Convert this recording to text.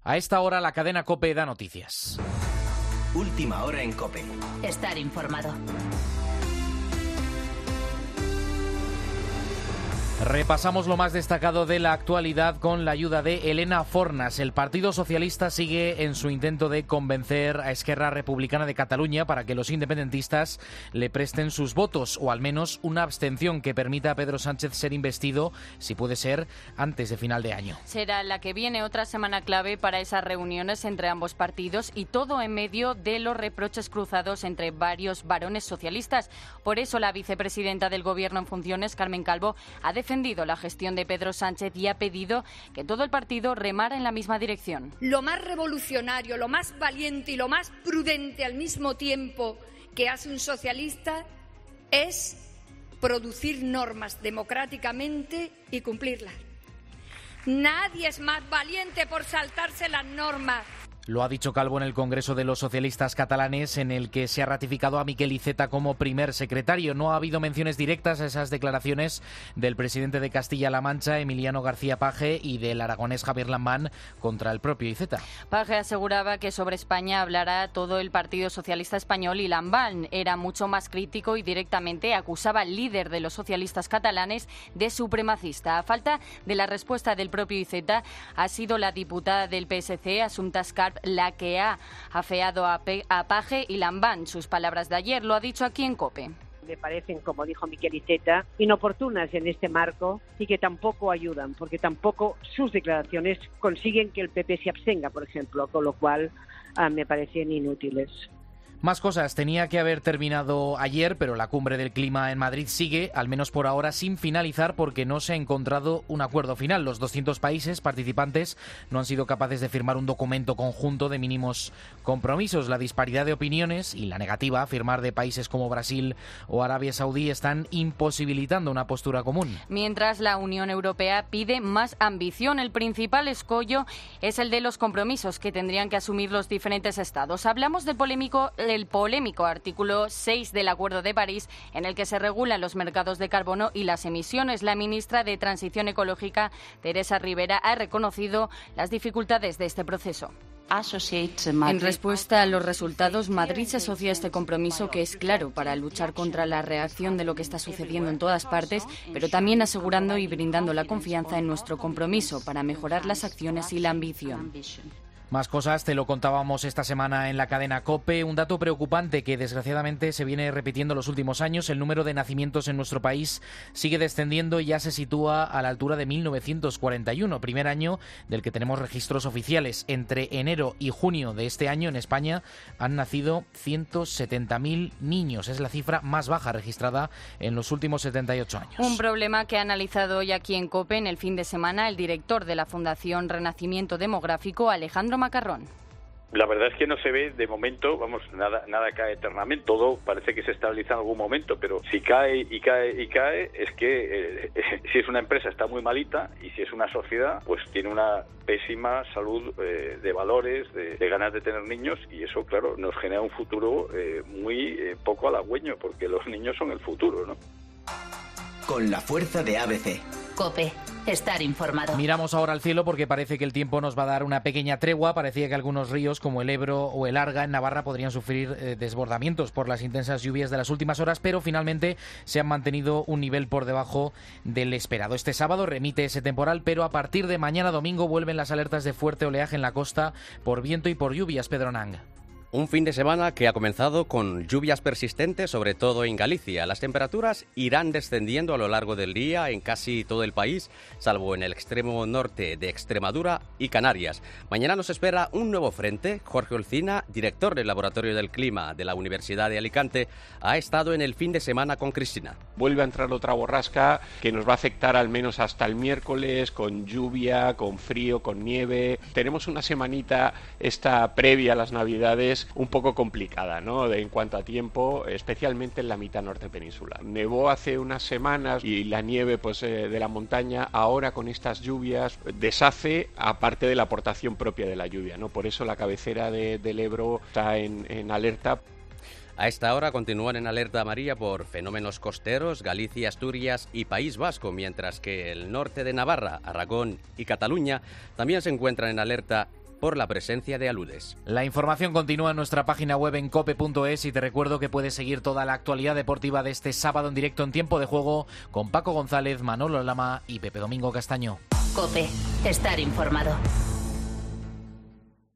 A esta hora la cadena COPE da noticias. Última hora en COPE. Estar informado. Repasamos lo más destacado de la actualidad con la ayuda de Elena Fornas. El Partido Socialista sigue en su intento de convencer a Esquerra Republicana de Cataluña para que los independentistas le presten sus votos o al menos una abstención que permita a Pedro Sánchez ser investido, si puede ser, antes de final de año. Será la que viene otra semana clave para esas reuniones entre ambos partidos y todo en medio de los reproches cruzados entre varios varones socialistas. Por eso la vicepresidenta del Gobierno en funciones, Carmen Calvo, ha defendido la gestión de Pedro Sánchez y ha pedido que todo el partido remara en la misma dirección. Lo más revolucionario, lo más valiente y lo más prudente al mismo tiempo que hace un socialista es producir normas democráticamente y cumplirlas. Nadie es más valiente por saltarse las normas. Lo ha dicho Calvo en el Congreso de los Socialistas Catalanes, en el que se ha ratificado a Miquel Iceta como primer secretario. No ha habido menciones directas a esas declaraciones del presidente de Castilla-La Mancha, Emiliano García Paje, y del aragonés Javier Lambán contra el propio Iceta. Paje aseguraba que sobre España hablará todo el Partido Socialista Español y Lambán era mucho más crítico y directamente acusaba al líder de los socialistas catalanes de supremacista. A falta de la respuesta del propio Iceta, ha sido la diputada del PSC, Assumpta Escarp, la que ha afeado a Paje y Lambán. Sus palabras de ayer lo ha dicho aquí en COPE. Me parecen, como dijo Miquel Iceta, inoportunas en este marco y que tampoco ayudan, porque tampoco sus declaraciones consiguen que el PP se abstenga, por ejemplo, con lo cual me parecen inútiles. Más cosas. Tenía que haber terminado ayer, pero la cumbre del clima en Madrid sigue, al menos por ahora, sin finalizar porque no se ha encontrado un acuerdo final. Los 200 países participantes no han sido capaces de firmar un documento conjunto de mínimos compromisos. La disparidad de opiniones y la negativa a firmar de países como Brasil o Arabia Saudí están imposibilitando una postura común. Mientras la Unión Europea pide más ambición, el principal escollo es el de los compromisos que tendrían que asumir los diferentes estados. Hablamos del polémico artículo 6 del Acuerdo de París, en el que se regulan los mercados de carbono y las emisiones. La ministra de Transición Ecológica, Teresa Rivera, ha reconocido las dificultades de este proceso. En respuesta a los resultados, Madrid se asocia a este compromiso que es claro para luchar contra la reacción de lo que está sucediendo en todas partes, pero también asegurando y brindando la confianza en nuestro compromiso para mejorar las acciones y la ambición. Más cosas, te lo contábamos esta semana en la cadena COPE. Un dato preocupante que desgraciadamente se viene repitiendo en los últimos años. El número de nacimientos en nuestro país sigue descendiendo y ya se sitúa a la altura de 1941, primer año del que tenemos registros oficiales. Entre enero y junio de este año en España han nacido 170.000 niños. Es la cifra más baja registrada en los últimos 78 años. Un problema que ha analizado hoy aquí en COPE en el fin de semana el director de la Fundación Renacimiento Demográfico, Alejandro Macarrón. La verdad es que no se ve de momento, nada cae eternamente, todo parece que se estabiliza en algún momento, pero si cae, es que si es una empresa está muy malita y si es una sociedad, pues tiene una pésima salud de valores, de ganas de tener niños, y eso, claro, nos genera un futuro muy poco halagüeño, porque los niños son el futuro, ¿no? Con la fuerza de ABC. COPE. Estar informado. Miramos ahora al cielo porque parece que el tiempo nos va a dar una pequeña tregua. Parecía que algunos ríos como el Ebro o el Arga en Navarra podrían sufrir desbordamientos por las intensas lluvias de las últimas horas, pero finalmente se han mantenido un nivel por debajo del esperado. Este sábado remite ese temporal, pero a partir de mañana domingo vuelven las alertas de fuerte oleaje en la costa por viento y por lluvias. Pedro Nang. Un fin de semana que ha comenzado con lluvias persistentes, sobre todo en Galicia. Las temperaturas irán descendiendo a lo largo del día en casi todo el país, salvo en el extremo norte de Extremadura y Canarias. Mañana nos espera un nuevo frente. Jorge Olcina, director del Laboratorio del Clima de la Universidad de Alicante, ha estado en el fin de semana con Cristina. Vuelve a entrar otra borrasca que nos va a afectar al menos hasta el miércoles, con lluvia, con frío, con nieve. Tenemos una semanita esta previa a las Navidades un poco complicada, ¿no? En cuanto a tiempo, especialmente en la mitad norte peninsular. Nevó hace unas semanas y la nieve de la montaña ahora con estas lluvias deshace, aparte de la aportación propia de la lluvia, ¿no? Por eso la cabecera del Ebro está en alerta. A esta hora continúan en alerta amarilla por fenómenos costeros Galicia, Asturias y País Vasco, mientras que el norte de Navarra, Aragón y Cataluña también se encuentran en alerta por la presencia de aludes. La información continúa en nuestra página web en cope.es y te recuerdo que puedes seguir toda la actualidad deportiva de este sábado en directo en Tiempo de Juego con Paco González, Manolo Lama y Pepe Domingo Castaño. COPE. Estar informado.